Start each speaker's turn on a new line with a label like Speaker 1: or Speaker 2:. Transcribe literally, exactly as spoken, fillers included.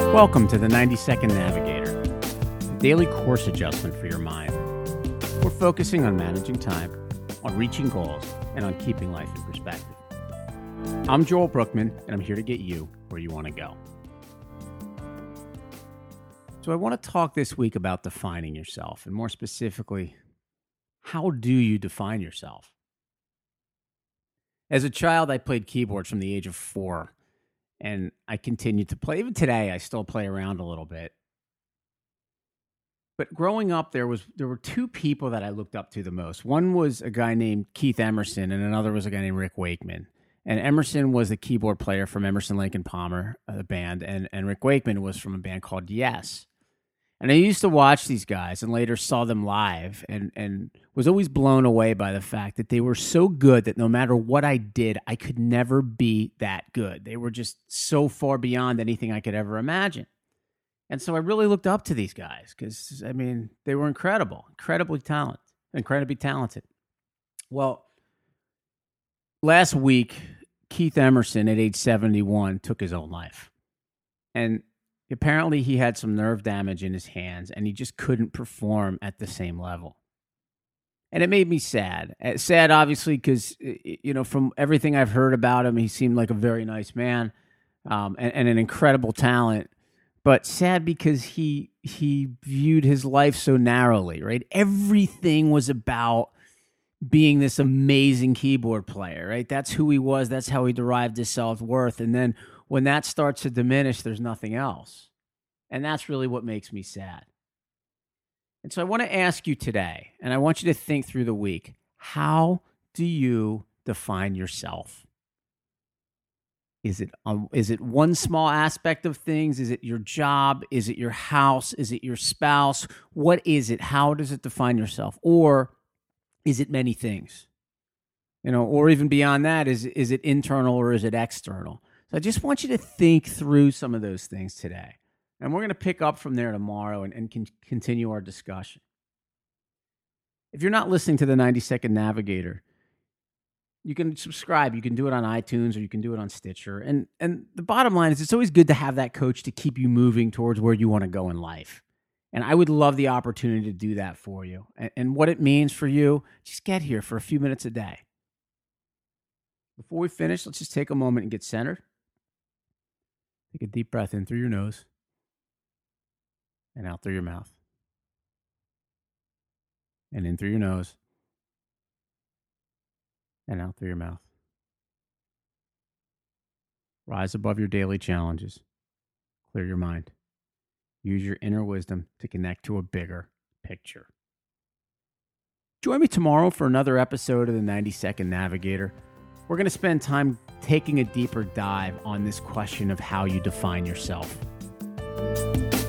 Speaker 1: Welcome to the ninety second Navigator, a daily course adjustment for your mind. We're focusing on managing time, on reaching goals, and on keeping life in perspective. I'm Joel Brookman, and I'm here to get you where you want to go. So I want to talk this week about defining yourself, and more specifically, how do you define yourself? As a child, I played keyboards from the age of four. And I continued to play. Even today, I still play around a little bit. But growing up, there was there were two people that I looked up to the most. One was a guy named Keith Emerson, and another was a guy named Rick Wakeman. And Emerson was the keyboard player from Emerson, Lake and Palmer, uh, the band, and, and Rick Wakeman was from a band called Yes. And I used to watch these guys and later saw them live and, and was always blown away by the fact that they were so good that no matter what I did, I could never be that good. They were just so far beyond anything I could ever imagine. And so I really looked up to these guys because, I mean, they were incredible, incredibly talented, incredibly talented. Well, last week, Keith Emerson at age seventy-one took his own life. And apparently he had some nerve damage in his hands and he just couldn't perform at the same level. And it made me sad. Sad, obviously, because, you know, from everything I've heard about him, he seemed like a very nice man um, and, and an incredible talent. But sad because he he viewed his life so narrowly, right? Everything was about being this amazing keyboard player, right? That's who he was. That's how he derived his self-worth. And then when that starts to diminish, there's nothing else. And that's really what makes me sad. And so I want to ask you today, and I want you to think through the week, how do you define yourself? Is it um, is it one small aspect of things? Is it your job? Is it your house? Is it your spouse? What is it? How does it define yourself? Or is it many things? You know, or even beyond that, is is it internal or is it external? So I just want you to think through some of those things today. And we're going to pick up from there tomorrow and, and con- continue our discussion. If you're not listening to the ninety second Navigator, you can subscribe. You can do it on iTunes or you can do it on Stitcher. And, and the bottom line is it's always good to have that coach to keep you moving towards where you want to go in life. And I would love the opportunity to do that for you. And, and what it means for you, just get here for a few minutes a day. Before we finish, let's just take a moment and get centered. Take a deep breath in through your nose and out through your mouth. And in through your nose and out through your mouth. Rise above your daily challenges. Clear your mind. Use your inner wisdom to connect to a bigger picture. Join me tomorrow for another episode of the ninety second Navigator. We're going to spend time taking a deeper dive on this question of how you define yourself.